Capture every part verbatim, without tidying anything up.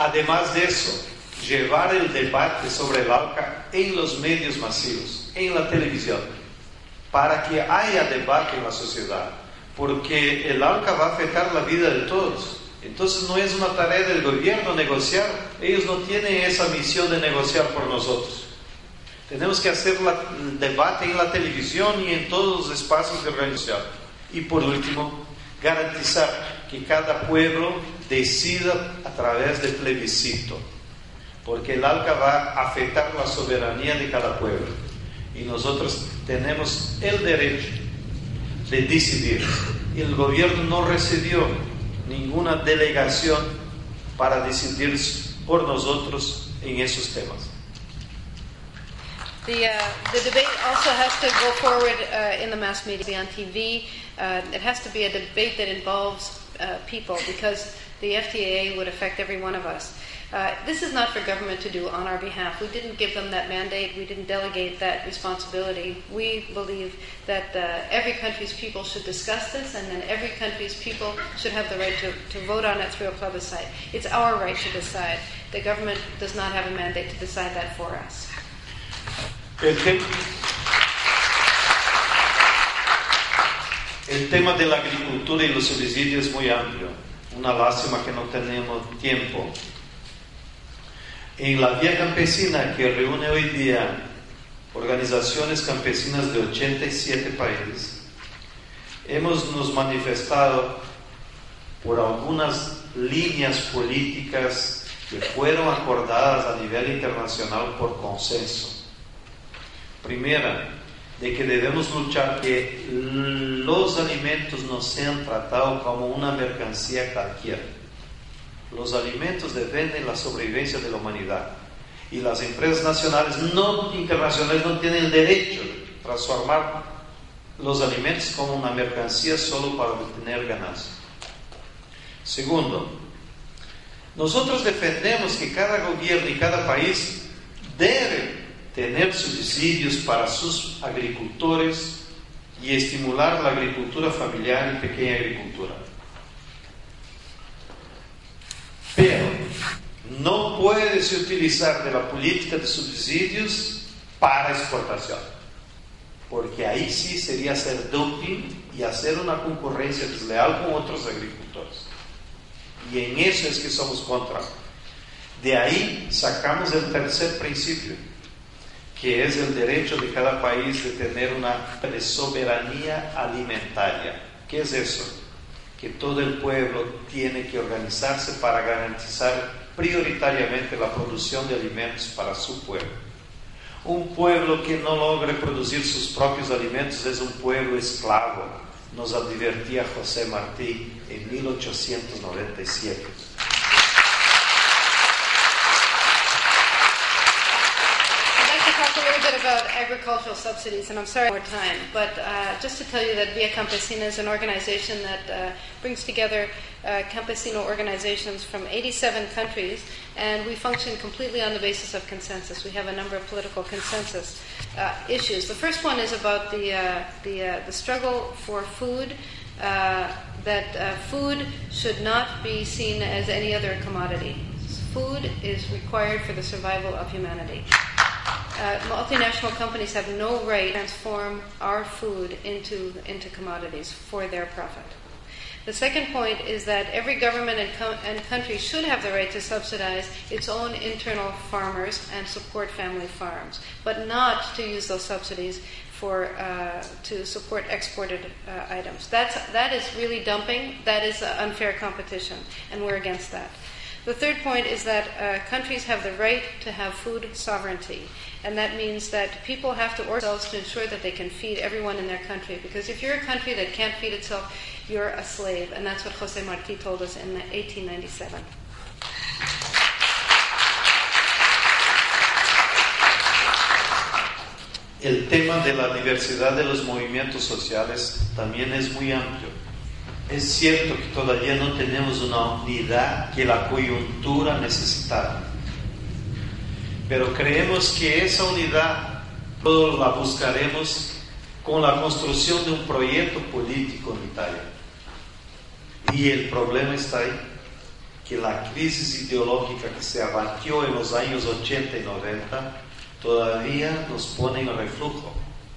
Además de eso, llevar el debate sobre el ALCA en los medios masivos, en la televisión, para que haya debate en la sociedad, porque el ALCA va a afectar la vida de todos. Entonces no es una tarea del gobierno negociar, ellos no tienen esa misión de negociar por nosotros. Tenemos que hacer la, el debate en la televisión y en todos los espacios de organización. Y por último, garantizar que cada pueblo decida a través del plebiscito, porque el ALCA va a afectar la soberanía de cada pueblo. Y nosotros tenemos el derecho de decidir. El gobierno no recibió ninguna delegación para decidir por nosotros en esos temas. The, uh, the debate also has to go forward uh, in the mass media, on T V. Uh, it has to be a debate that involves uh, people, because the F T A A would affect every one of us. Uh, this is not for government to do on our behalf. We didn't give them that mandate. We didn't delegate that responsibility. We believe that uh, every country's people should discuss this, and then every country's people should have the right to, to vote on it through a plebiscite. It's our right to decide. The government does not have a mandate to decide that for us. El, te- el tema de la agricultura y los subsidios es muy amplio. Una lástima que no tenemos tiempo. En la Vía Campesina, que reúne hoy día organizaciones campesinas de ochenta y siete países, hemos nos manifestado por algunas líneas políticas que fueron acordadas a nivel internacional por consenso. Primera, de que debemos luchar que los alimentos no sean tratados como una mercancía cualquiera. Los alimentos dependen de la sobrevivencia de la humanidad, y las empresas nacionales no internacionales no tienen el derecho de transformar los alimentos como una mercancía solo para obtener ganancias. Segundo, nosotros defendemos que cada gobierno y cada país debe tener subsidios para sus agricultores y estimular la agricultura familiar y pequeña agricultura. Pero no puede se utilizar de la política de subsidios para exportación, porque ahí sí sería hacer dumping y hacer una concurrencia desleal con otros agricultores. Y en eso es que somos contra. De ahí sacamos el tercer principio, que es el derecho de cada país de tener una de soberanía alimentaria. ¿Qué es eso? Que todo el pueblo tiene que organizarse para garantizar prioritariamente la producción de alimentos para su pueblo. Un pueblo que no logre producir sus propios alimentos es un pueblo esclavo, nos advertía José Martí en mil ochocientos noventa y siete. Talk a little bit about agricultural subsidies, and I'm sorry for more time, but uh, just to tell you that Via Campesina is an organization that uh, brings together uh, campesino organizations from eighty-seven countries, and we function completely on the basis of consensus. We have a number of political consensus uh, issues. The first one is about the uh, the, uh, the struggle for food, uh, that uh, food should not be seen as any other commodity. Food is required for the survival of humanity. Uh, multinational companies have no right to transform our food into, into commodities for their profit. The second point is that every government and, co- and country should have the right to subsidize its own internal farmers and support family farms, but not to use those subsidies for uh, to support exported uh, items. That's, that is really dumping. That is uh, unfair competition, and we're against that. The third point is that uh, countries have the right to have food sovereignty, and that means that people have to organize themselves to ensure that they can feed everyone in their country, because if you're a country that can't feed itself, you're a slave, and that's what José Martí told us in eighteen ninety-seven. El tema de la diversidad de los movimientos sociales también es muy amplio. Es cierto que todavía no tenemos una unidad que la coyuntura necesitaba, pero creemos que esa unidad todos la buscaremos con la construcción de un proyecto político unitario. Y el problema está ahí, que la crisis ideológica que se abatió en los años ochenta y noventa todavía nos pone en reflujo.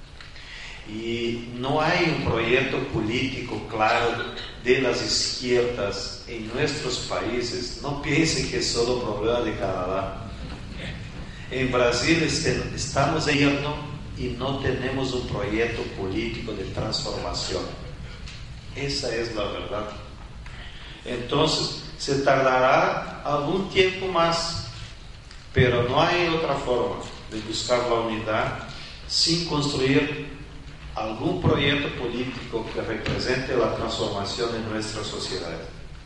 Y no hay un proyecto político claro de las izquierdas en nuestros países. No piensen que es solo problema de Canadá. En Brasil estamos en invierno y no tenemos un proyecto político de transformación. Esa es la verdad. Entonces, se tardará algún tiempo más, pero no hay otra forma de buscar la unidad sin construir algún proyecto político que represente la transformación en nuestra sociedad.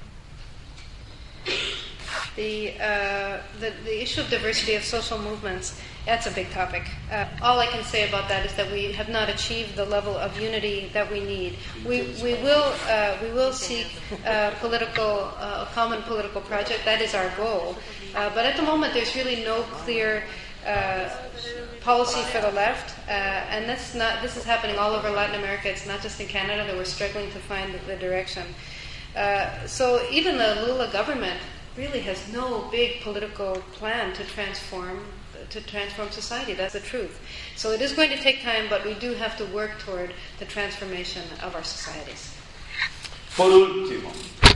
The, uh, the, the issue of diversity of social movements, that's a big topic. Uh, all I can say about that is that we have not achieved the level of unity that we need. We, we, will, uh, we will seek a political, uh, a common political project. That is our goal. Uh, but at the moment, there's really no clear uh, policy for the left. Uh, and that's not, this is happening all over Latin America. It's not just in Canada that we're struggling to find the, the direction. Uh, so even the Lula government really has no big political plan to transform to transform society. That's the truth. So it is going to take time, but we do have to work toward the transformation of our societies. Por último.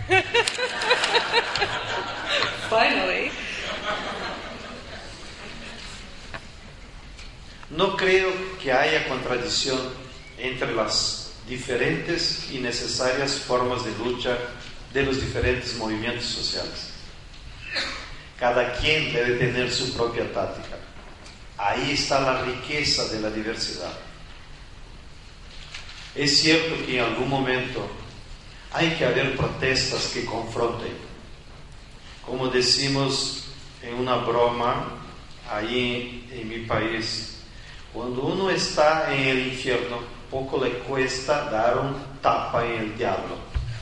Finally. No creo que haya contradicción entre las diferentes y necesarias formas de lucha de los diferentes movimientos sociales. Cada quien debe tener su propia táctica. Ahí está la riqueza de la diversidad. Es cierto que en algún momento hay que haber protestas que confronten. Como decimos en una broma ahí en mi país, cuando uno está en el infierno, poco le cuesta dar un tapa en el diablo.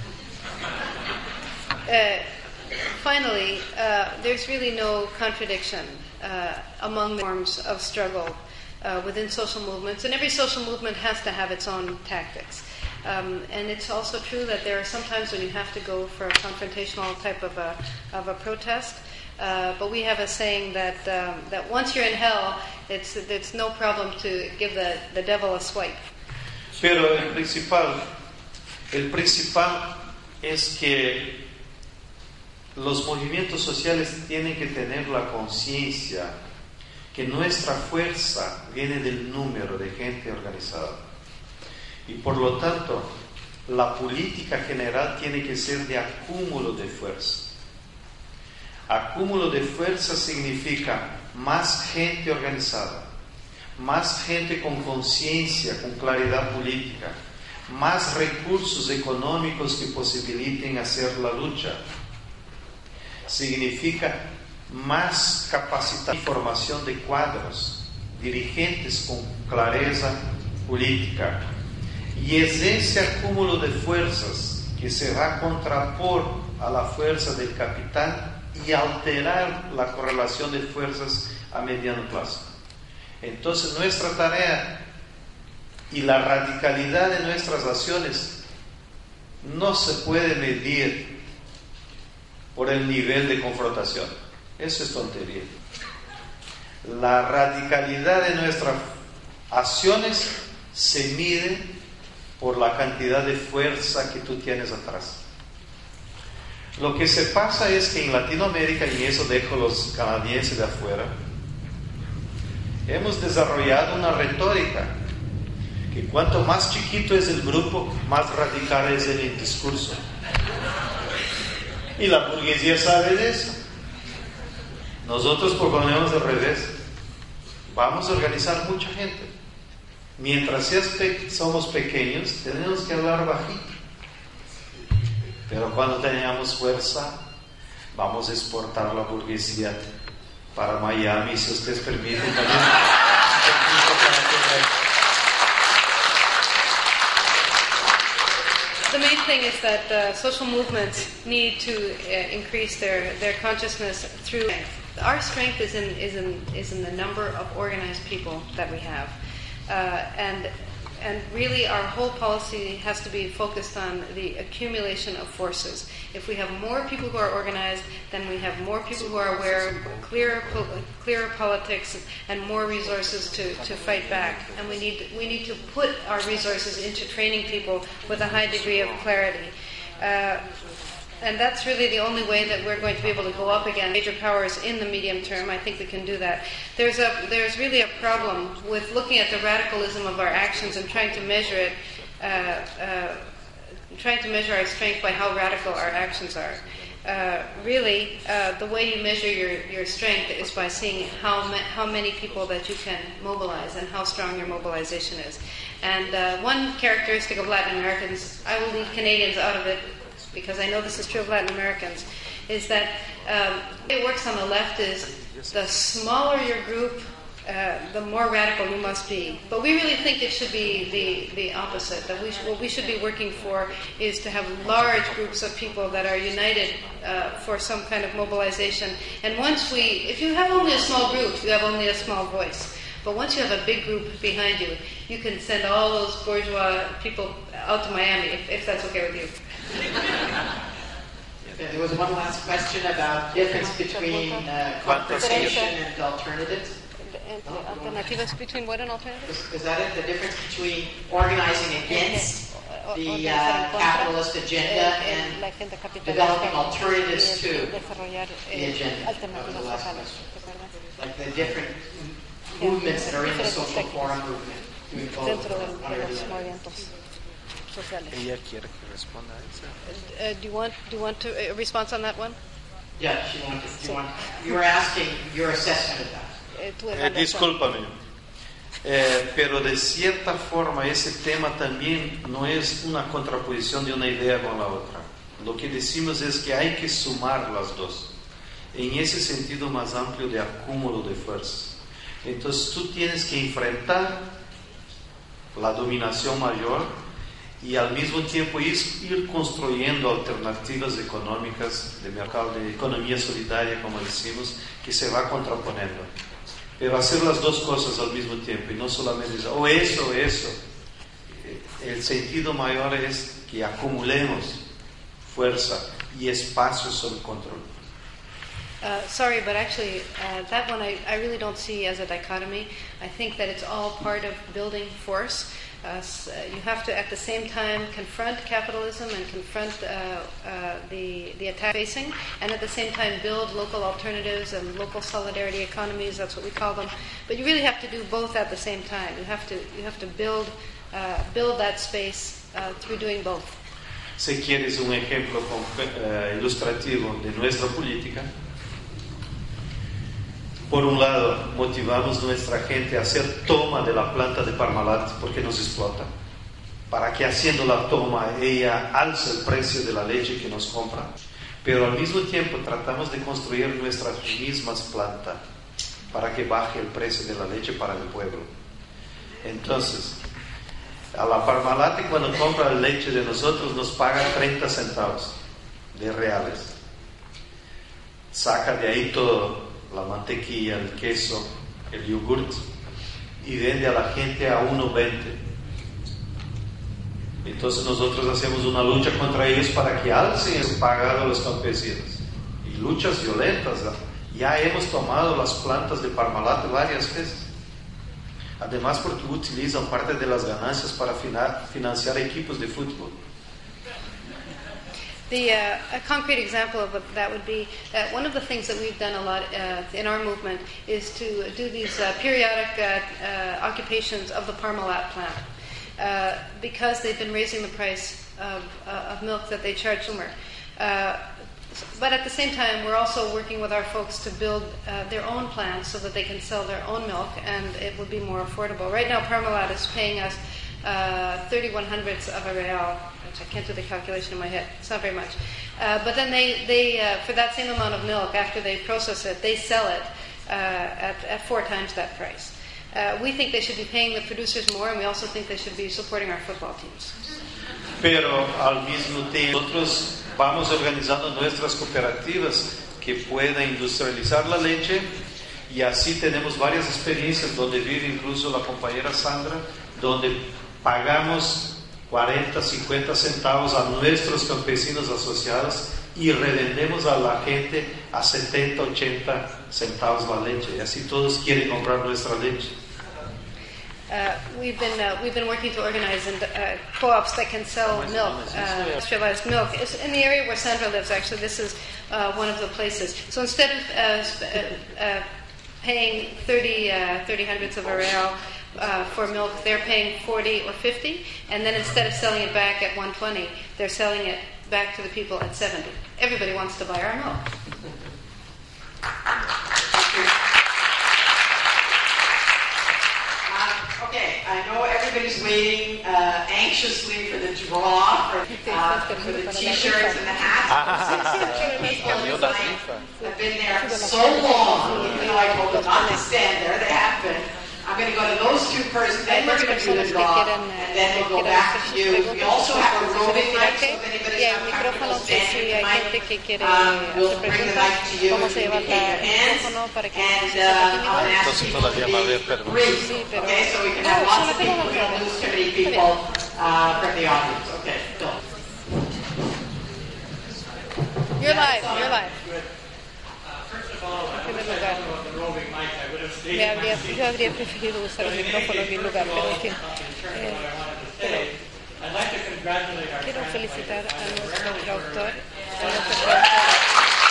Uh, Finally, uh, there's really no contradiction uh, among the forms of struggle uh, within social movements, and every social movement has to have its own tactics. Um, and it's also true that there are some times when you have to go for a confrontational type of a, of a protest, uh, but we have a saying that um, that once you're in hell, it's, it's no problem to give the, the devil a swipe. Pero el principal, el principal es que los movimientos sociales tienen que tener la conciencia que nuestra fuerza viene del número de gente organizada. Y por lo tanto, la política general tiene que ser de acúmulo de fuerza. Acúmulo de fuerza significa más gente organizada, más gente con conciencia, con claridad política, más recursos económicos que posibiliten hacer la lucha. Significa más capacidad y formación de cuadros, dirigentes con clareza política. Y es ese acúmulo de fuerzas que se va a contrapor a la fuerza del capital y alterar la correlación de fuerzas a mediano plazo. Entonces nuestra tarea y la radicalidad de nuestras acciones no se puede medir por el nivel de confrontación. Eso es tontería. La radicalidad de nuestras acciones se mide por la cantidad de fuerza que tú tienes atrás. Lo que se pasa es que en Latinoamérica, y eso dejo a los canadienses de afuera, hemos desarrollado una retórica que cuanto más chiquito es el grupo, más radical es el discurso. Y la burguesía sabe de eso. Nosotros proponemos al revés. Vamos a organizar mucha gente. Mientras somos pequeños, tenemos que hablar bajito. Pero cuando tengamos fuerza, vamos a exportar la burguesía para Miami, si ustedes permiten también. The main thing is that uh, social movements need to uh, increase their, their consciousness through. Our strength is in is in is in the number of organized people that we have, uh, and and really our whole policy has to be focused on the accumulation of forces. If we have more people who are organized, then we have more people who are aware, clearer, clearer politics, and more resources to, to fight back. And we need we need to put our resources into training people with a high degree of clarity. Uh, And that's really the only way that we're going to be able to go up against major powers in the medium term. I think we can do that. There's a there's really a problem with looking at the radicalism of our actions and trying to measure it, uh, uh, trying to measure our strength by how radical our actions are. Uh, really, uh, the way you measure your, your strength is by seeing how ma- how many people that you can mobilize and how strong your mobilization is. And uh, one characteristic of Latin Americans, I will leave Canadians out of it, because I know this is true of Latin Americans, is that um, the way it works on the left is the smaller your group, uh, the more radical you must be. But we really think it should be the, the opposite, that we sh- what we should be working for is to have large groups of people that are united uh, for some kind of mobilization. And once we, if you have only a small group, you have only a small voice. But once you have a big group behind you, you can send all those bourgeois people out to Miami, if, if that's okay with you. There was one last question about difference between uh, confrontation and alternatives. Alternatives between what and alternatives? Is, is that it? The difference between organizing against the uh, capitalist agenda and developing alternatives to the agenda of the left? Like the different movements that are in the social forum movement. Doing both under the Ella quiere que responda a eso. Uh, do you want do you want to, a response on that one? Yeah, she wanted. You, want, you were asking your assessment of that. Eh, discúlpame, eh, pero de cierta forma ese tema también no es una contraposición de una idea con la otra. Lo que decimos es que hay que sumar las dos, en ese sentido más amplio de acúmulo de fuerzas. Entonces tú tienes que enfrentar la dominación mayor y al mismo tiempo ir, ir construyendo alternativas económicas de mercado, de economía solidaria, como decimos, que se va contraponiendo. Pero hacer las dos cosas al mismo tiempo y no solamente decir, o eso o eso. El sentido mayor es que acumulemos fuerza y espacio sobre control. Uh, sorry, but actually, uh, that one I, I really don't see as a dichotomy. I think that it's all part of building force. Uh, you have to, at the same time, confront capitalism and confront uh, uh, the the attack facing, and at the same time build local alternatives and local solidarity economies. That's what we call them. But you really have to do both at the same time. You have to you have to build uh, build that space uh, through doing both. Si quieres un ejemplo uh, ilustrativo de nuestra política. Por un lado, motivamos a nuestra gente a hacer toma de la planta de Parmalat porque nos explota, para que haciendo la toma ella alce el precio de la leche que nos compra. Pero al mismo tiempo tratamos de construir nuestras mismas plantas para que baje el precio de la leche para el pueblo. Entonces, a la Parmalat cuando compra la leche de nosotros nos paga treinta centavos de reales. Saca de ahí todo, la mantequilla, el queso, el yogurt, y vende a la gente a uno veinte. Entonces nosotros hacemos una lucha contra ellos para que alcen el pagado a los campesinos. Y luchas violentas. Ya hemos tomado las plantas de Parmalat varias veces. Además porque utilizan parte de las ganancias para financiar equipos de fútbol. The, uh, a concrete example of that would be that one of the things that we've done a lot uh, in our movement is to do these uh, periodic uh, uh, occupations of the Parmalat plant uh, because they've been raising the price of, uh, of milk that they charge consumer. Uh, but at the same time, we're also working with our folks to build uh, their own plants so that they can sell their own milk and it would be more affordable. Right now, Parmalat is paying us uh, thirty-one hundredths of a real. I can't do the calculation in my head. It's not very much. Uh, but then they, they uh, for that same amount of milk, after they process it, they sell it uh, at, at four times that price. Uh, we think they should be paying the producers more, and we also think they should be supporting our football teams. Pero al mismo tiempo, nosotros vamos organizando nuestras cooperativas que puedan industrializar la leche, y así tenemos varias experiencias donde vive incluso la compañera Sandra, donde pagamos cuarenta, cincuenta centavos a nuestros campesinos asociados y revendemos a la gente a setenta, ochenta centavos la leche. Y así todos quieren comprar nuestra leche. Uh, we've been uh, we've been working to organize and, uh, co-ops that can sell milk, uh, industrialized milk. It's in the area where Sandra lives. Actually, this is uh, one of the places. So instead of uh, uh, paying thirty, uh, thirty hundredths of a real uh, for milk, they're paying forty or fifty, and then instead of selling it back at one twenty, they're selling it back to the people at seventy. Everybody wants to buy our milk. Okay, I know everybody's waiting uh, anxiously for the draw, for, uh, for the t-shirts and the hats. I've been there so long, even though I told them not to stand there, they have been. I'm going to go to those two persons, then we're going to do the draw, and then we'll go back to you. We also have a roving mic, so if anybody's not comfortable standing with the mic, um, we'll bring the mic to you and you can take your hands, and uh, I'll ask people to be brief, okay, so we can have lots of people, we don't lose too many people uh, from the audience. Okay, Bill. You're live, you're live. First of all, I wish I'd known about the roving mic. I would have stayed Me in my habría, seat. yo habría preferido usar el micrófono en mi lugar, pero en fin. Eh, I'd like to congratulate our quiero felicitar a translator, nuestro Dr. traductor, a Werner. nuestro traductor.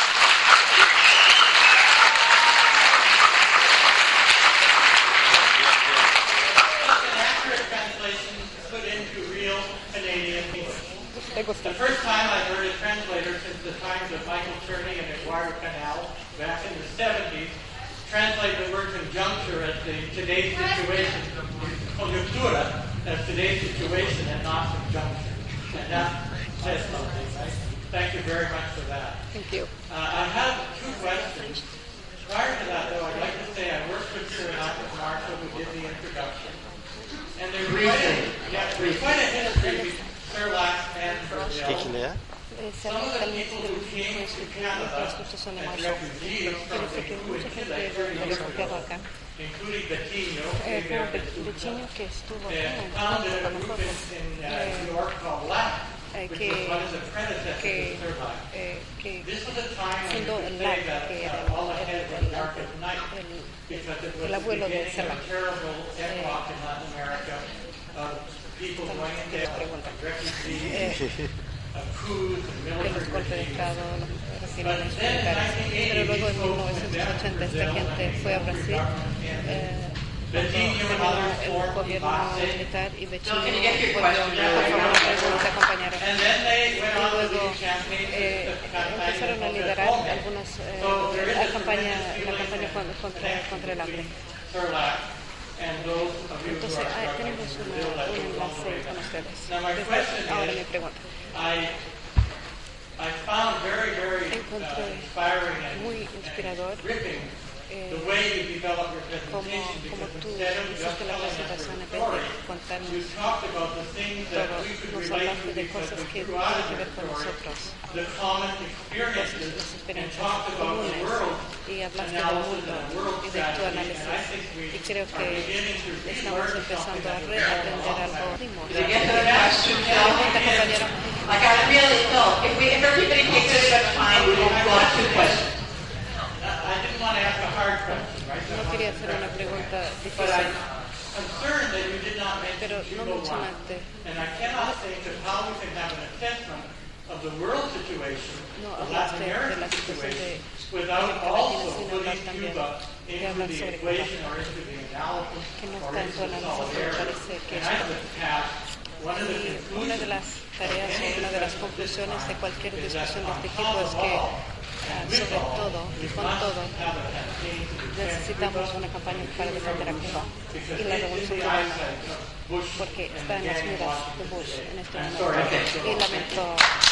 Accurate translation put into real Canadian English. The first time I heard a translator since the times of Michael Turney and Eduardo Canal back in the seventies translate the word conjuncture as the today's situation, conjunctura as today's situation and not conjunction. And that says something, right? Thank you very much for that. Thank you. Uh, I have two questions. Prior to that, though, I'd like to say I worked with Sir Alfred Marshall, who did the introduction. And there's quite a, yeah, there's quite a history between Sir Lax and Brazil. Some of the people who came to Canada as refugees from the Chile thirty years ago, including Bettino, Eh, came como there Be- Bettino que estuvo aquí and en founded Francia a con group nosotros, in, in uh, eh, New York called LAC, eh, which que, was what is a predecessor que, to Sir Lax. eh, que This was a time when you fundó could el say LAC, that que era uh, all el, ahead el, was el, dark as night, el, because it was el the abuelo de beginning of Serra. a terrible epoch in Latin America of people going into refugees, of coups and de los military golpes de regimes. Estado, los regímenes militares. Pero luego en mil novecientos ochenta esta gente fue a Brasil, eh, cuando terminó el gobierno militar y Bettino volvió, por favor, nos acompañaron. And then they went Y on to luego lead campaigns eh, with the campaign empezaron a of the liderar Colmex. algunas, eh, So there is la a campaña, tremendous la feeling campaña and con- contra, connection contra el hambre. between Sir Lax and those of you who Entonces, are ah, struggling tenemos to una, build that un new enlace Colmex. con ustedes. Now my question Ahora mi is, pregunta. I I found very, very uh, Encontré inspiring and, muy and inspirador gripping eh, the way you developed your como, presentation, como because tú instead of just hiciste la telling us presentación, your en vez story, de contarnos you talked about the things that todo, we could nos relate hablaste to de because cosas we que grew tienen out que of ver con your story, nosotros, the common las experiences, and experiencias talked about the comunes, world y hablaste del analysis mundo and world y de tu strategy, and I análisis. think we Y creo are que beginning to estamos relearn empezando something a that we reaprender learned algo. To get to the question, Phil, Pregunta, compañero. like I really, Phil, if we, if everybody takes a bit of time, we will go on to questions. I didn't want to ask a hard question, right? So I No wanted quería to hacer una pregunta But I'm difícil, concerned that you did not pero mention no Cuba one. mencionaste, And I cannot think of how we can have an assessment of the world situation, no the hablaste Latin de American la situación situation, de without América Latina also sin putting hablar también Cuba de into hablar the sobre Cuba, equation or into the analysis que no or está en into tu the análisis, pero solidarity. parece que And es I would have one of the Y una de conclusions las tareas o una de las conclusiones de cualquier discusión de este tipo es que, ah, sobre todo y con todo, necesitamos una campaña para defender a Cuba y la revolución cubana, porque está en las miras de Bush en este momento. Y lamento.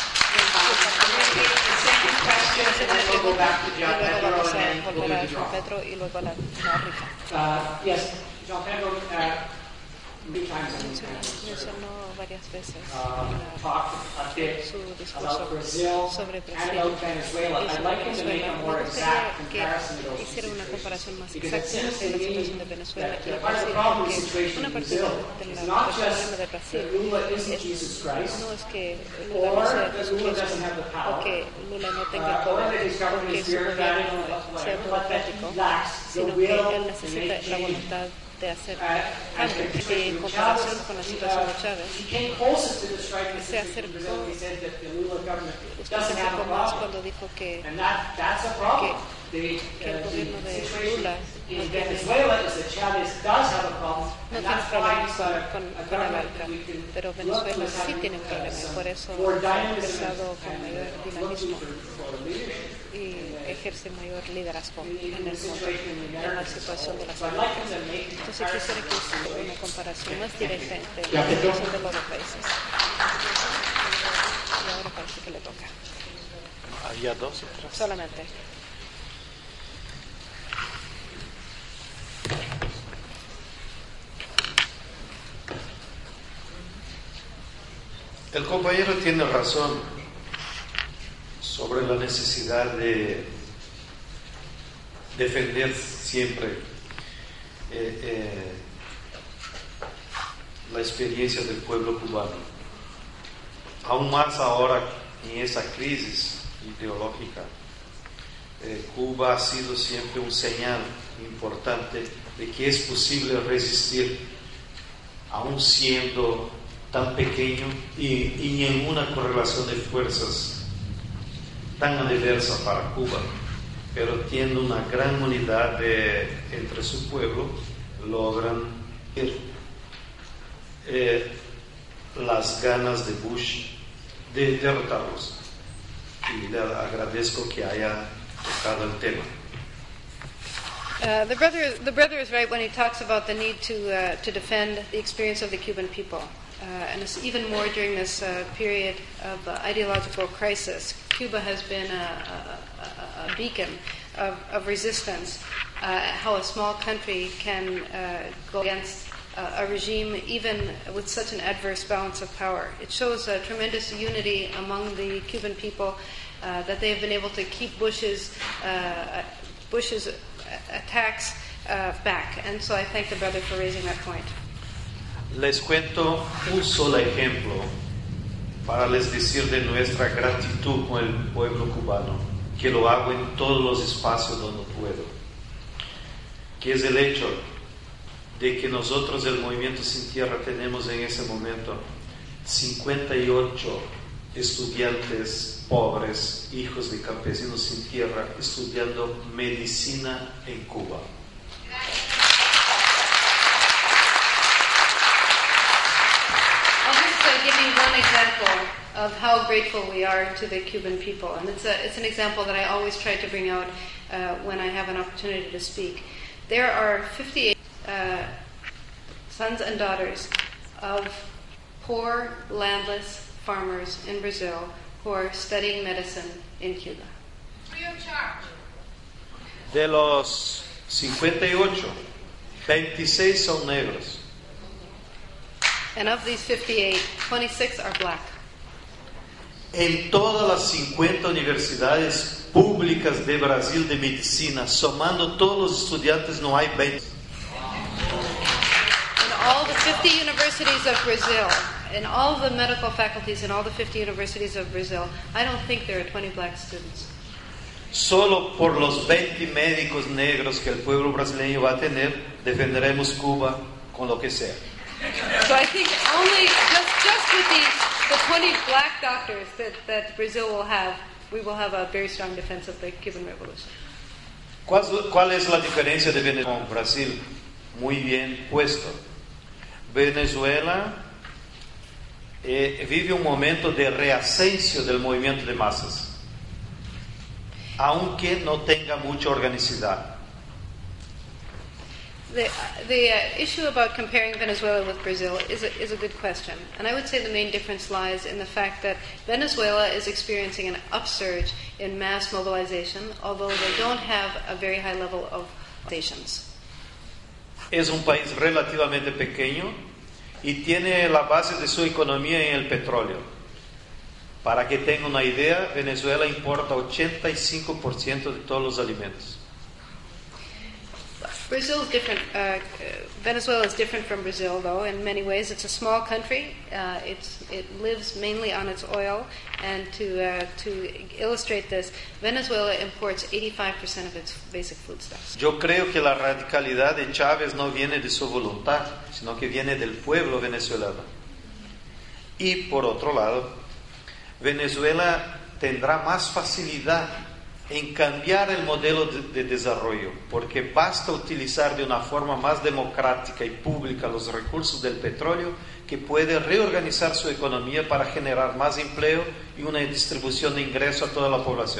Second question, and then we'll go back to Y John luego Pedro, vamos and a then we'll volver do a the Juan draw. Pedro y luego a la, la rifa. Uh, yes, John Pedro. Uh, mencionó varias veces um, en talked a bit su discurso about Brazil sobre and Brasil about Venezuela. y I'd sobre like him to make Venezuela. a Me more exact gustaría comparison of que those hiciera two una comparación situations. más Because it exacta seems entre to la me situación de Venezuela that y the part of Brasil, the problem porque situation una in parte Brazil del is del not problema just de that Brasil Lula isn't es, Jesus Christ, no es que Lula or no sea that Lula Jesucristo doesn't have the o power, que Lula no tenga uh, or poder that his o government que is su bureaucratic gobierno or sea whatever, but that burocrático, he lacks the sino que will él to necesita make la change. voluntad de hacer Uh, and cambios. Y en comparación con la situación de Chávez, he came closest to describing the se situation in acercó, Brazil. He said that the Lula government usted se doesn't have acercó a más problem. cuando dijo que, And that, that's a problem. The, que el uh, gobierno the de situation Lula in no tiene, Venezuela is that Chavez does have a problem, no and tiene that's why problemas it's con, a, con, a con el government ALCA, that we can pero look to Venezuela as sí having tiene un uh, problema y some por eso more ha dynamism empezado con and, mayor uh, look to dinamismo for, for leadership y ejerce mayor liderazgo in, en in el the mundo, situation in the en la Americas. situación de las So I'd like Américas. him to make a Entonces quisiera que comparison. hiciera una comparación más directa entre Ya, la Pedro. situación de los dos países. Y ahora parece que le toca. Había dos o tres. Solamente. El compañero tiene razón sobre la necesidad de defender siempre eh, eh, la experiencia del pueblo cubano. Aún más ahora en esa crisis ideológica, eh, Cuba ha sido siempre un señal importante de que es posible resistir aún siendo tan pequeño y, y en una correlación de fuerzas tan adversa para Cuba, pero tiene una gran unidad de, entre su pueblo, logran eh, las ganas de Bush de derrotarlos. Y le agradezco que haya tocado el tema. Uh, the brother, the brother is right when he talks about the need to uh, to defend the experience of the Cuban people, uh, and it's even more during this uh, period of uh, ideological crisis. Cuba has been a, a, a beacon of, of resistance. Uh, how a small country can uh, go against uh, a regime, even with such an adverse balance of power. It shows a tremendous unity among the Cuban people uh, that they have been able to keep Bush's uh, Bush's attacks uh, back. And so I thank the brother for raising that point. Les cuento un solo ejemplo para les decir de nuestra gratitud con el pueblo cubano, que lo hago en todos los espacios donde puedo, que es el hecho de que nosotros del Movimiento Sin Tierra tenemos en ese momento cincuenta y ocho estudiantes pobres, hijos de campesinos sin tierra, estudiando medicina en Cuba. I'll just uh, give you one example of how grateful we are to the Cuban people. And it's, a, it's an example that I always try to bring out uh, when I have an opportunity to speak. There are fifty-eight uh, sons and daughters of poor, landless farmers in Brazil who are studying medicine in Cuba. Free of charge. De los cincuenta y ocho, veintiséis son negros. And of these fifty-eight, twenty-six are black. En todas las cincuenta universidades públicas de Brasil de medicina, sumando todos los estudiantes, no hay veinte. In all the fifty universities of Brazil, in all the medical faculties in all the fifty universities of Brazil, I don't think there are twenty black students. Solo por los veinte médicos negros que el pueblo brasileño va a tener, defenderemos Cuba con lo que sea. So I think only just just with the, the twenty black doctors that, that Brazil will have, we will have a very strong defense of the Cuban Revolution. ¿Cuál, cuál es la diferencia de Venezuela con Brasil? Muy bien puesto. Venezuela eh, vive un momento de reascenso del movimiento de masas, aunque no tenga mucha organicidad. The, the uh, issue about comparing Venezuela with Brazil is a, is a good question. And I would say the main difference lies in the fact that Venezuela is experiencing an upsurge in mass mobilization, although they don't have a very high level of stations. Es un país relativamente pequeño, y tiene la base de su economía en el petróleo. Para que tengan una idea, Venezuela importa ochenta y cinco por ciento de todos los alimentos. Brazil is different. Uh, Venezuela is different from Brazil, though, in many ways. It's a small country. Uh, it's, it lives mainly on its oil. And to uh, to illustrate this, Venezuela imports eighty-five percent of its basic foodstuffs. Yo creo que la radicalidad de Chávez no viene de su voluntad, sino que viene del pueblo venezolano. Y por otro lado, Venezuela tendrá más facilidad en cambiar el modelo de, de desarrollo, porque basta utilizar de una forma más democrática y pública los recursos del petróleo, que puede reorganizar su economía para generar más empleo y una distribución de ingresos a toda la población.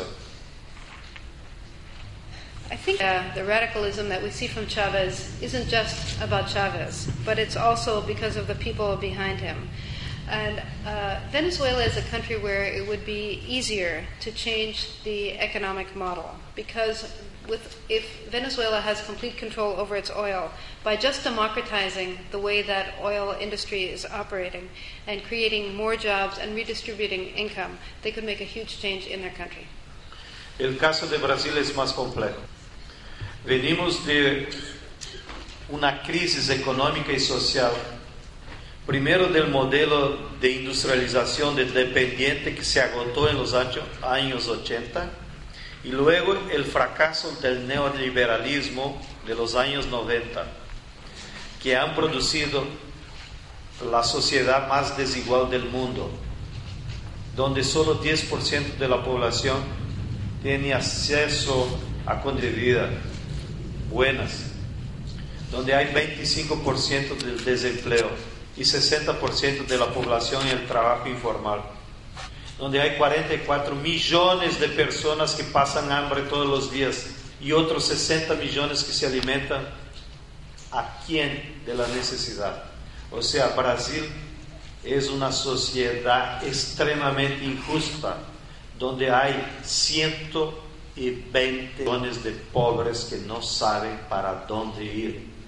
I think uh, the radicalism that we see from Chavez isn't just about Chavez, but it's also because of the people behind him. And uh, Venezuela is a country where it would be easier to change the economic model, because with, if Venezuela has complete control over its oil, by just democratizing the way that oil industry is operating and creating more jobs and redistributing income, they could make a huge change in their country. El caso de Brasil es más complejo. Venimos de una crisis económica y social. Primero del modelo de industrialización de dependiente que se agotó en los años ochenta, y luego el fracaso del neoliberalismo de los años noventa, que han producido la sociedad más desigual del mundo, donde solo diez por ciento de la población tiene acceso a condiciones de vida buenas, donde hay veinticinco por ciento del desempleo y sesenta por ciento de la población en el trabajo informal, donde hay cuarenta y cuatro millones de personas que pasan hambre todos los días y otros sesenta millones que se alimentan a quién de la necesidad. O sea, Brasil es una sociedad extremadamente injusta, donde hay ciento veinte millones de pobres que no saben para dónde ir.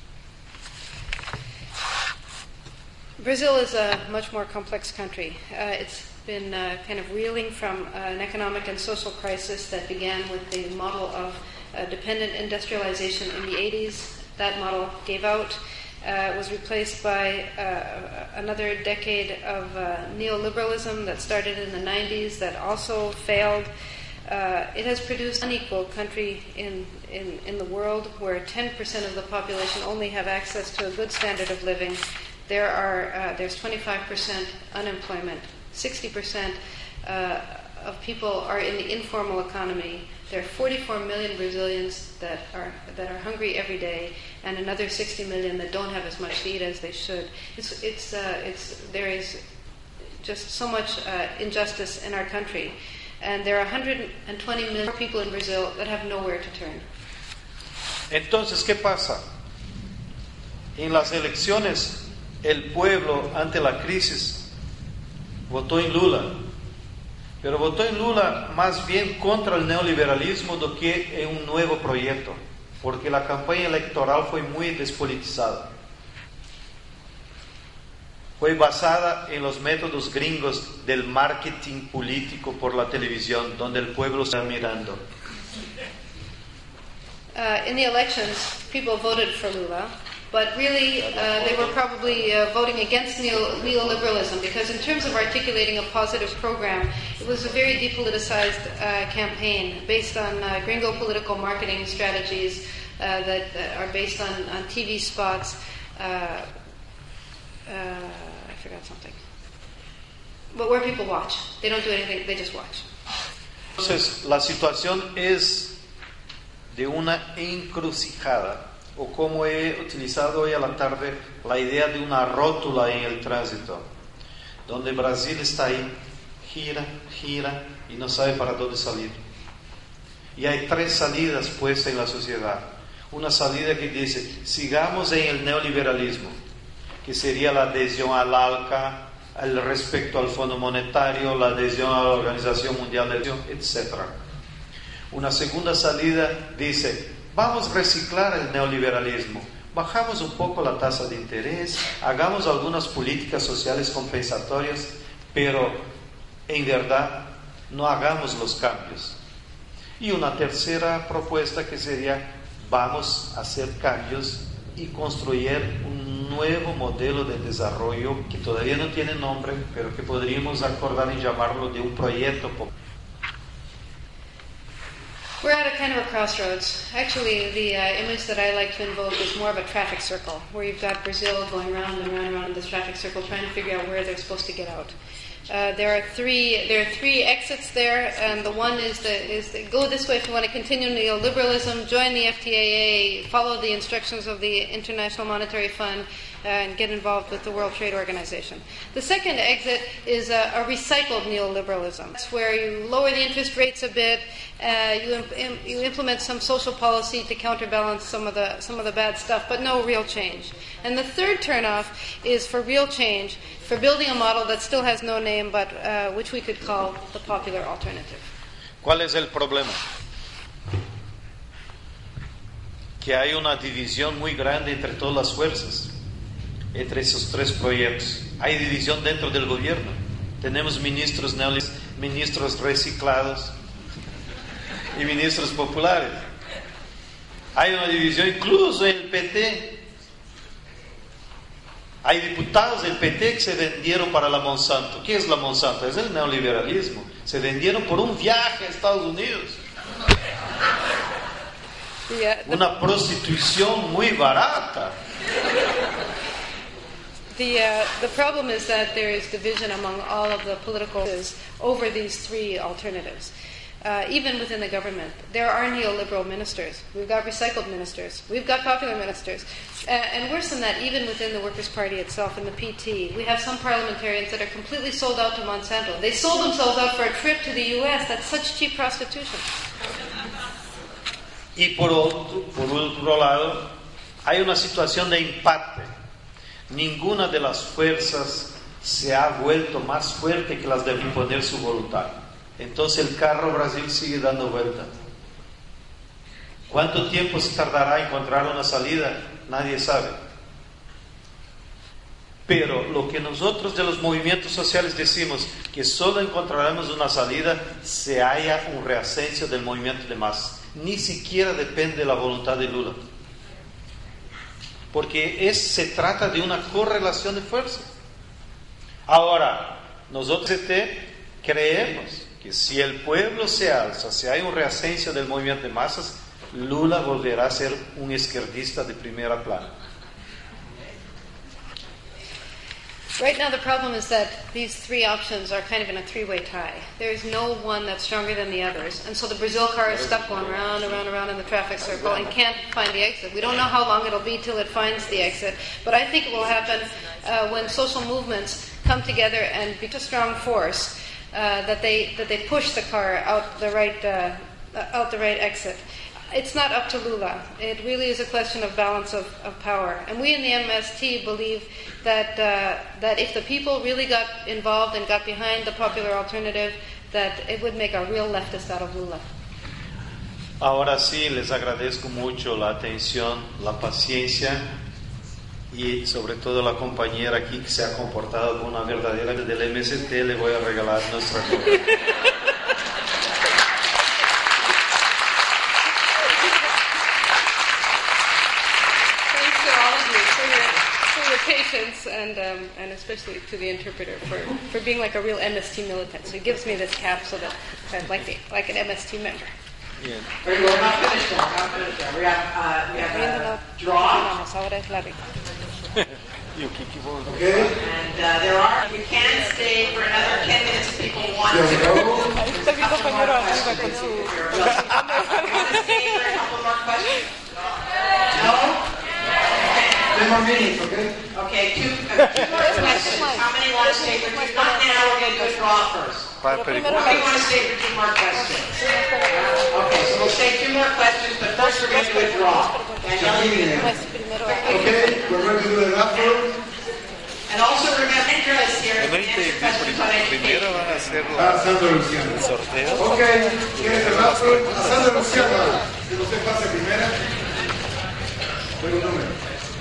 Brazil is a much more complex country. Uh, it's been uh, kind of reeling from uh, an economic and social crisis that began with the model of uh, dependent industrialization in the eighties. That model gave out, uh, was replaced by uh, another decade of uh, neoliberalism that started in the nineties that also failed. Uh, it has produced an unequal country in, in, in the world where ten percent of the population only have access to a good standard of living. There are uh, there's twenty-five percent unemployment. sixty percent uh, of people are in the informal economy. There are forty-four million Brazilians that are that are hungry every day, and another sixty million that don't have as much to eat as they should. It's it's uh, it's there is just so much uh, injustice in our country, and there are one hundred twenty million people in Brazil that have nowhere to turn. Entonces, ¿qué pasa? En las elecciones, el pueblo, ante la crisis, votó en Lula, pero votó en Lula más bien contra el neoliberalismo do que en un nuevo proyecto, porque la campaña electoral fue muy despolitizada. Fue basada en los métodos gringos del marketing político por la televisión, donde el pueblo está mirando. Uh, in the elections, people voted for Lula. But really, uh, they were probably uh, voting against neo- neoliberalism, because in terms of articulating a positive program, it was a very depoliticized uh, campaign based on uh, gringo political marketing strategies uh, that uh, are based on, on T V spots. Uh, uh, I forgot something. But where people watch. They don't do anything, they just watch. Entonces, la situación es de una encrucijada, o como he utilizado hoy a la tarde, la idea de una rótula en el tránsito, donde Brasil está ahí, gira, gira y no sabe para dónde salir. Y hay tres salidas puestas en la sociedad. Una salida que dice, sigamos en el neoliberalismo, que sería la adhesión al ALCA, el respecto al Fondo Monetario, la adhesión a la Organización Mundial de la Salud, etcétera. Una segunda salida dice, vamos a reciclar el neoliberalismo, bajamos un poco la tasa de interés, hagamos algunas políticas sociales compensatorias, pero en verdad no hagamos los cambios. Y una tercera propuesta que sería, vamos a hacer cambios y construir un nuevo modelo de desarrollo que todavía no tiene nombre, pero que podríamos acordar en llamarlo de un proyecto. We're at a kind of a crossroads. Actually, the uh, image that I like to invoke is more of a traffic circle, where you've got Brazil going round and round and round in this traffic circle, trying to figure out where they're supposed to get out. Uh, there are three. There are three exits there, and the one is the is the, go this way if you want to continue neoliberalism, join the F T A A, follow the instructions of the International Monetary Fund, uh, and get involved with the World Trade Organization. The second exit is a, a recycled neoliberalism. It's where you lower the interest rates a bit, uh, you imp- you implement some social policy to counterbalance some of the some of the bad stuff, but no real change. And the third turnoff is for real change, for building a model that still has no name, but uh, which we could call the popular alternative. ¿Cuál es el problema? Que hay una división muy grande entre todas las fuerzas, entre esos tres proyectos. Hay división dentro del gobierno. Tenemos ministros neoliberales, ministros reciclados y ministros populares. Hay una división incluso en el P T. Hay diputados del P T que se vendieron para la Monsanto. ¿Qué es la Monsanto? Es el neoliberalismo. Se vendieron por un viaje a Estados Unidos. The, uh, the, Una prostitución muy barata. the, uh, the problem is that there is division among all of the political over these three alternatives. Uh, even within the government, there are neoliberal ministers. We've got recycled ministers. We've got popular ministers. Uh, and worse than that, even within the Workers' Party itself, in the P T, we have some parliamentarians that are completely sold out to Monsanto. They sold themselves out for a trip to the U S. That's such cheap prostitution. Y por otro, por otro lado, hay una situación de empate. Ninguna de las fuerzas se ha vuelto más fuerte que las de imponer su voluntad. Entonces el carro Brasil sigue dando vuelta. ¿Cuánto tiempo se tardará en encontrar una salida? Nadie sabe. Pero lo que nosotros de los movimientos sociales decimos, que solo encontraremos una salida si haya un reascenso del movimiento de masas. Ni siquiera depende de la voluntad de Lula. Porque es, se trata de una correlación de fuerzas. Ahora, nosotros creemos que si el pueblo se alza, si hay un reascenso del movimiento de masas, Lula volverá a ser un izquierdista de primera plana. Right now the problem is that these three options are kind of in a three-way tie. There is no one that's stronger than the others. And so the Brazil car is stuck going round and round and round in the traffic circle and can't find the exit. We don't know how long it'll be till it finds the exit. But I think it will happen uh, when social movements come together and be a strong force uh, that they that they push the car out the right uh, out the right exit. It's not up to Lula. It really is a question of balance of, of power. And we in the M S T believe that uh, that if the people really got involved and got behind the popular alternative, that it would make a real leftist out of Lula. Ahora sí, les agradezco mucho la atención, la paciencia y sobre todo la compañera aquí que se ha comportado como una verdadera del M S T. Le voy a regalar nuestra copa. Patience and um, and especially to the interpreter for, for being like a real M S T militant. So he gives me this cap so that I'm like the, like an M S T member. Bien. Very good. We're not finished there. We're not finished there. We have uh, we have a draw. Okay. And uh, there are, you can stay for another ten minutes if people want to. Ahí está mi compañero arriba con su... You want to stay for a couple more questions? No? ten more minutes, okay? Okay, two, uh, two more questions. How many want to stay for two? Not now, we're going to do a draw first. How many want to stay for two more questions? Okay, so we'll say two more questions, but first we're going to do a draw. Okay, we're going to do the draw first. And also remember, interest here is answer questions on education. Ah, Sandra Luciano. Ok, ¿quieres el draft first? A Sandra Luciano, que usted pase primera. Tengo un número.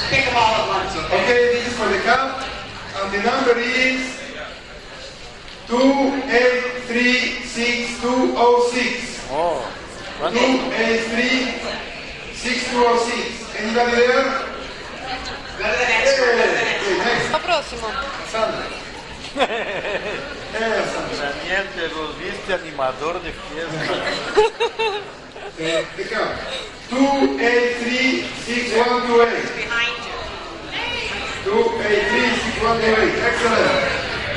pick them all at once, okay? Okay, this is for the cup, and the number is two eight three six two zero six. Oh, two eight three six two zero six. Anybody there? Go to the next one, go to the next one. Okay, next. Lo prossimo. Sandra. Eh, Sandra. Daniel, te volviste animador de fiesta. Eh, the cup. two eight three six one two eight. Behind you. two eight three six one two eight. Excellent.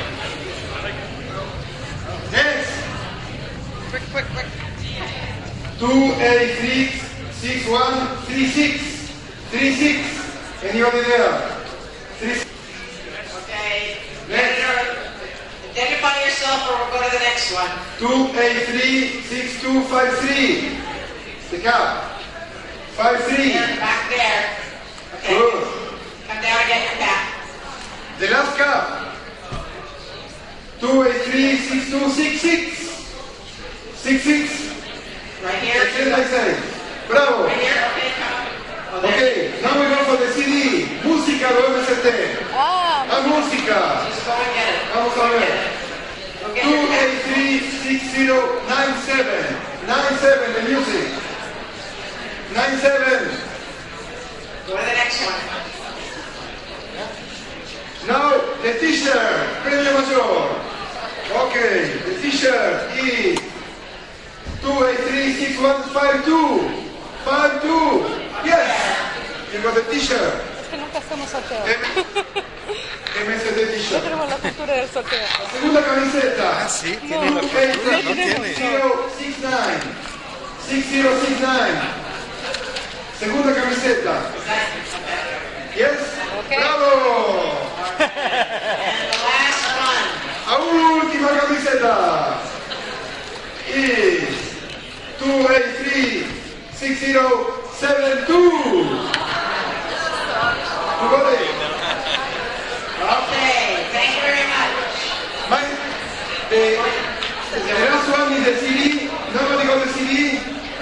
Next. Quick, quick, quick. two eight three six one three six. three six. Anybody there? three six. Okay. Next. Identify yourself or we'll go to the next one. two eight three six two five three. The cap. five three. There, back there. Okay. Good. Come down and get your cap. The last cap. two eight three six two six six. six six. Right here. sesenta y seis. Bravo. Right here. Okay, come. Oh, there. Okay, now we go for the C D. Música do M S T. Ah, La música. Just go and get it. Vamos a ver. Go get two your cap. eight three six zero nine seven. nine seven, the music. nine seven. Go to the next one. Now, the t-shirt. Premio mayor. Okay, the t-shirt is two eight three six one five two. five two. Yes. You got the t-shirt. es que nunca hacemos sorteo. M S T No t-shirt. tenemos la cultura del sorteo. Segunda camiseta. Ah, sí, tiene la two eight cultura, no three tiene. six zero six nine. six zero six nine. Segunda camiseta. Yes. Okay. Bravo. And the last one. A última camiseta is two eight three six zero seven two. You got it? Okay, thank you very much. My, the, the last one is the C D. Nobody got the C D?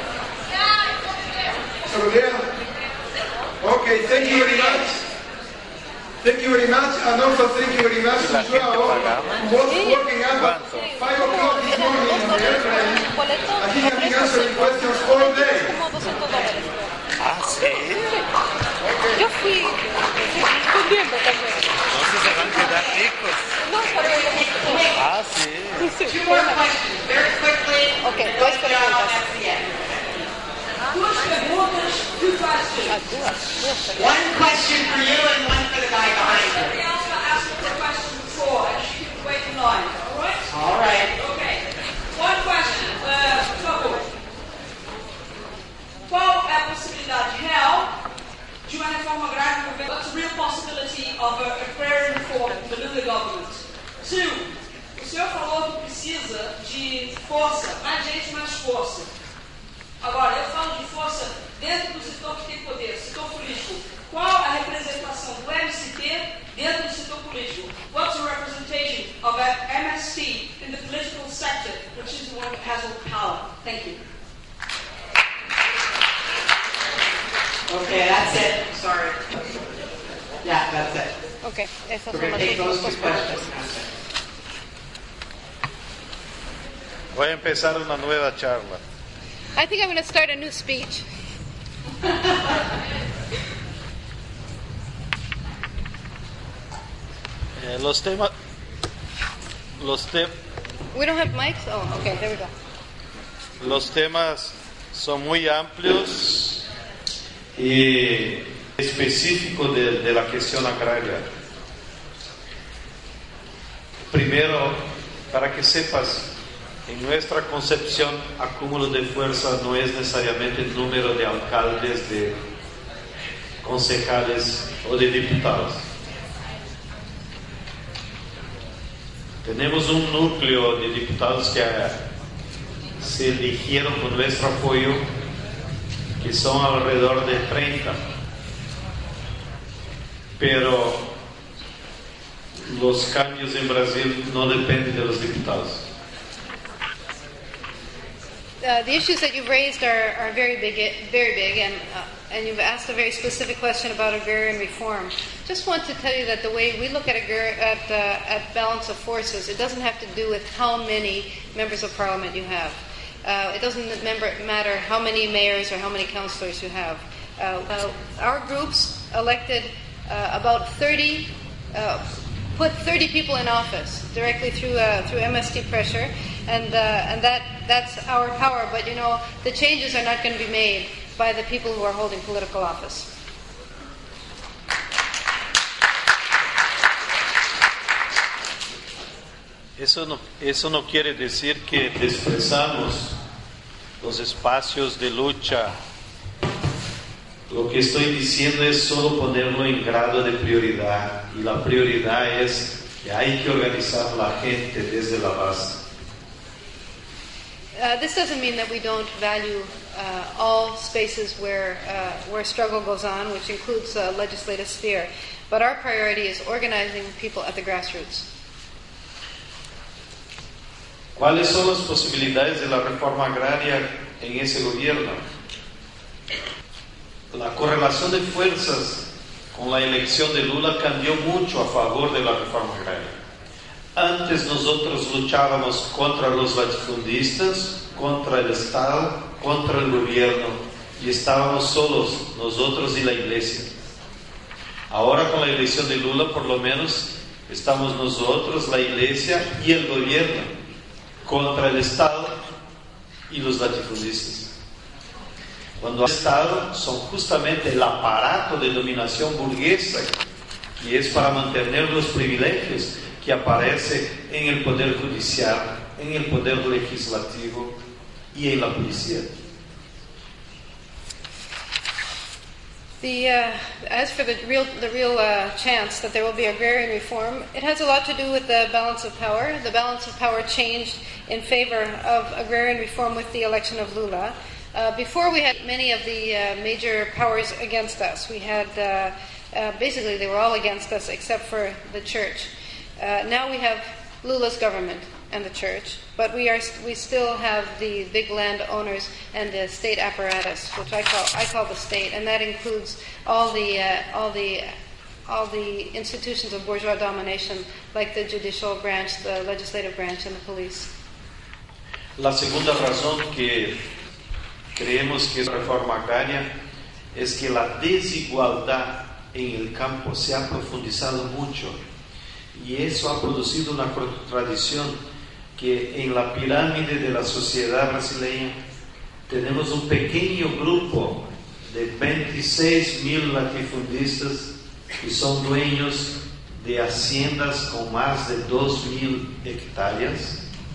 So there. Okay, thank you very much. Thank you very much, and also thank you very much to La gente Joao, pagaba. who was working up at five o'clock this morning on the airplane. And he has been answering questions all day. Como doscientos dólares. Ah, sí. Yo fui respondiendo también. Entonces se van a quedar ricos. No, pero ella Ah, sí. Two more questions, very quickly. Okay, Go dos to Joao, preguntas. that's the end. Duas perguntas, two questions. Ah, duas, duas perguntas. One question for you and one for the guy behind you. Everybody else asked the question before, and she can wait in line, all right? All right. Okay. One question, uh, por favor. Qual é a possibilidade real de uma reforma agrária no governo? What's the real possibility of a agrarian reform in the Lula government? Two, o senhor falou que precisa de força, mais gente, mais força. Agora, eu falo de força dentro do setor que tem poder, setor político. Qual a representação do M S T dentro do setor político? What's the representation of M S T in the political sector, which is the one that has all the power? Thank you. Okay, that's it. Sorry. Yeah, that's it. Ok, esas We're son going to las take those últimas two dos questions. preguntas. Voy a empezar una nueva charla. I think I'm going to start a new speech. Eh, los temas, los te- We don't have mics? Oh, okay, there we go. los temas son muy amplios y específicos de, de la cuestión agraria. Primero, para que sepas, en nuestra concepción, acúmulo de fuerza no es necesariamente el número de alcaldes, de concejales o de diputados. Tenemos un núcleo de diputados que se eligieron con nuestro apoyo, que son alrededor de treinta. Pero los cambios en Brasil no dependen de los diputados. Uh, the issues that you've raised are, are very big, very big, and uh, and you've asked a very specific question about agrarian reform. Just want to tell you that the way we look at agrar- at, uh, at balance of forces, it doesn't have to do with how many members of parliament you have. Uh, it doesn't member- matter how many mayors or how many councillors you have. Uh, uh, our groups elected uh, about thirty, uh, put thirty people in office directly through uh, through M S T pressure, and uh, and that that's our power. But you know, the changes are not going to be made by the people who are holding political office. Eso no, eso no quiere decir que desprezamos los espacios de lucha. Lo que estoy diciendo es solo ponerlo en grado de prioridad, y la prioridad es que hay que organizar la gente desde la base. Uh, this doesn't mean that we don't value uh, all spaces where uh, where struggle goes on, which includes uh, legislative sphere. But our priority is organizing people at the grassroots. ¿Cuáles son las posibilidades de la reforma agraria en ese gobierno? La correlación de fuerzas con la elección de Lula cambió mucho a favor de la reforma agraria. Antes nosotros luchábamos contra los latifundistas, contra el Estado, contra el gobierno, y estábamos solos, nosotros y la iglesia. Ahora con la elección de Lula, por lo menos, estamos nosotros, la iglesia y el gobierno, contra el Estado y los latifundistas. Cuando el Estado son justamente el aparato de dominación burguesa, que es para mantener los privilegios que aparece en el poder judicial, en el poder legislativo y en la policía. The, uh, as for the real, the real uh, chance that there will be agrarian reform, it has a lot to do with the balance of power. The balance of power changed in favor of agrarian reform with the election of Lula. Uh, before we had many of the uh, major powers against us. We had, uh, uh, basically they were all against us except for the church. Uh, now we have Lula's government and the church, but we are we still have the big landowners and the state apparatus, which I call I call the state, and that includes all the uh, all the all the institutions of bourgeois domination, like the judicial branch, the legislative branch, and the police. La segunda razón que creemos que es reforma agraria es que la desigualdad en el campo se ha profundizado mucho, y eso ha producido una contradicción que en la pirámide de la sociedad brasileña tenemos un pequeño grupo de veintiséis mil latifundistas que son dueños de haciendas con más de dos mil hectáreas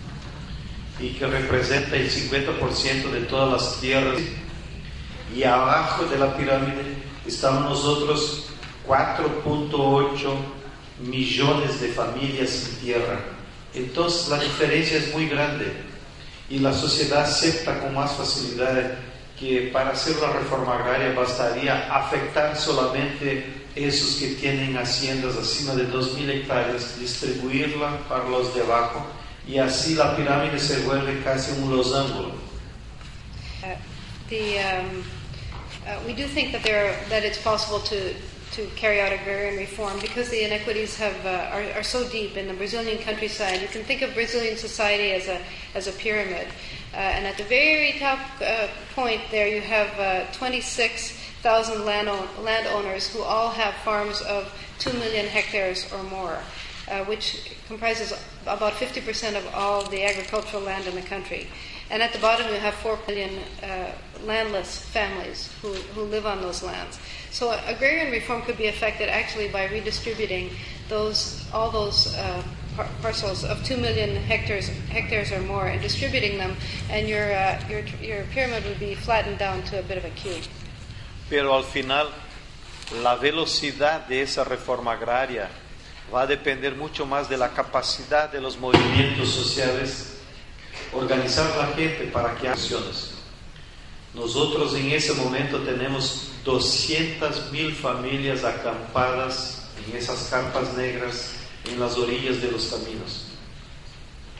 y que representa el cincuenta por ciento de todas las tierras, y abajo de la pirámide estamos nosotros, cuatro punto ocho millones de familias sin tierra. Entonces la diferencia es muy grande, y la sociedad acepta con más facilidad que para hacer la reforma agraria bastaría afectar solamente esos que tienen haciendas acima de dos mil hectáreas, distribuirla para los de abajo, y así la pirámide se vuelve casi un losango. Uh, the um, uh, we do think that there are, that it's possible to to carry out agrarian reform because the inequities have uh, are, are so deep in the Brazilian countryside. You can think of Brazilian society as a as a pyramid, uh, and at the very top uh, point there you have uh, twenty-six thousand land landowners who all have farms of two million hectares or more, uh, which comprises about fifty percent of all the agricultural land in the country. And at the bottom you have four million uh, landless families who, who live on those lands. So agrarian reform could be affected actually by redistributing those all those uh, par- parcels of two million hectares hectares or more and distributing them, and your, uh, your your pyramid would be flattened down to a bit of a cube. Pero al final la velocidad de esa reforma agraria va a depender mucho más de la capacidad de los movimientos sociales organizar a la gente para que haga acciones. Nosotros en ese momento tenemos doscientas mil familias acampadas en esas carpas negras en las orillas de los caminos.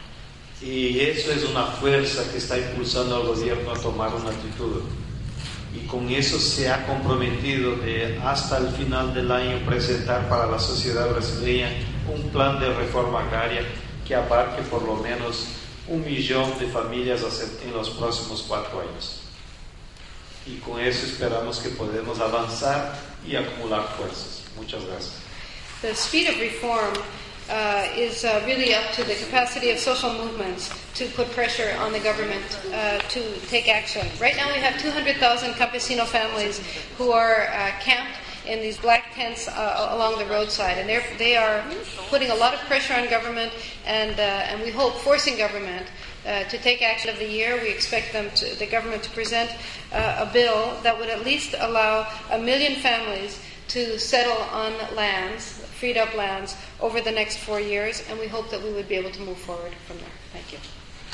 Y eso es una fuerza que está impulsando al gobierno a tomar una actitud. y con eso se ha comprometido de hasta el final del año presentar para la sociedad brasileña un plan de reforma agraria que abarque por lo menos un millón de familias en los próximos cuatro años. Y con eso esperamos que podamos avanzar y acumular fuerzas. Muchas gracias. The speed of reform uh, is uh, really up to the capacity of social movements to put pressure on the government uh, to take action. Right now we have two hundred thousand campesino families who are uh, camped in these black tents uh, along the roadside, and they're, they are putting a lot of pressure on government, and, uh, and we hope forcing government uh, to take action of the year. We expect them to, the government to present uh, a bill that would at least allow a million families to settle on lands, freed up lands, over the next four years, and we hope that we would be able to move forward from there. Thank you.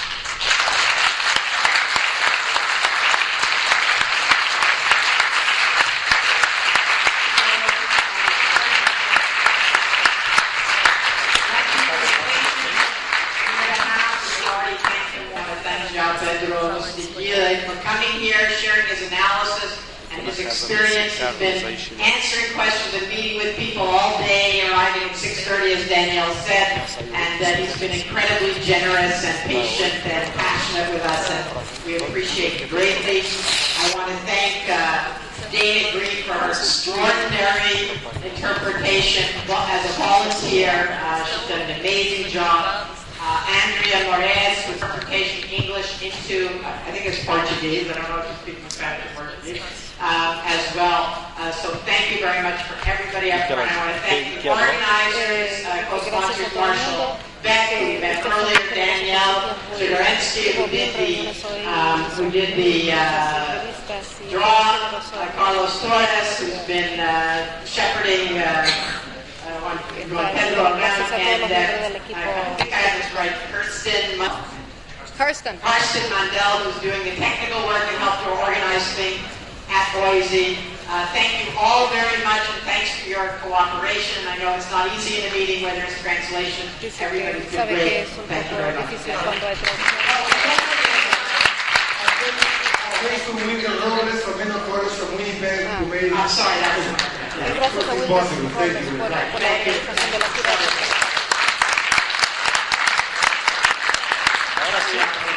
For coming here, sharing his analysis and his experience. He's been answering questions and meeting with people all day, arriving at six thirty, as Danielle said, and uh, he's been incredibly generous and patient and passionate with us, and we appreciate it greatly. I want to thank uh, Dana Green for her extraordinary interpretation as a volunteer. Uh, she's done an amazing job. Uh, Andrea Moraes, with interpretation English into, uh, I think it's Portuguese, I don't know if you speak Spanish or Portuguese, uh, as well. Uh, so thank you very much for everybody up front. I want to thank the organizers, uh, co-sponsors Marshall, Beck, who we met earlier, Danielle, Zagorensky, who did the, um, who did the uh, draw, uh, Carlos Torres, who's been uh, shepherding uh, Juan Pedro around, and uh, I think I have this right, Kirsten Karsten. Karsten Mandel, who's doing the technical work and helped to organize things at Boise. Uh, thank you all very much, and thanks for your cooperation. I know it's not easy in a meeting where there's translation. Everybody's been great. Thank you very much. Thanks to William Robles from Minneapolis, from Winnipeg, who made it. I'm sorry, that was Impossible. Thank you. Thank you. Ahora sí.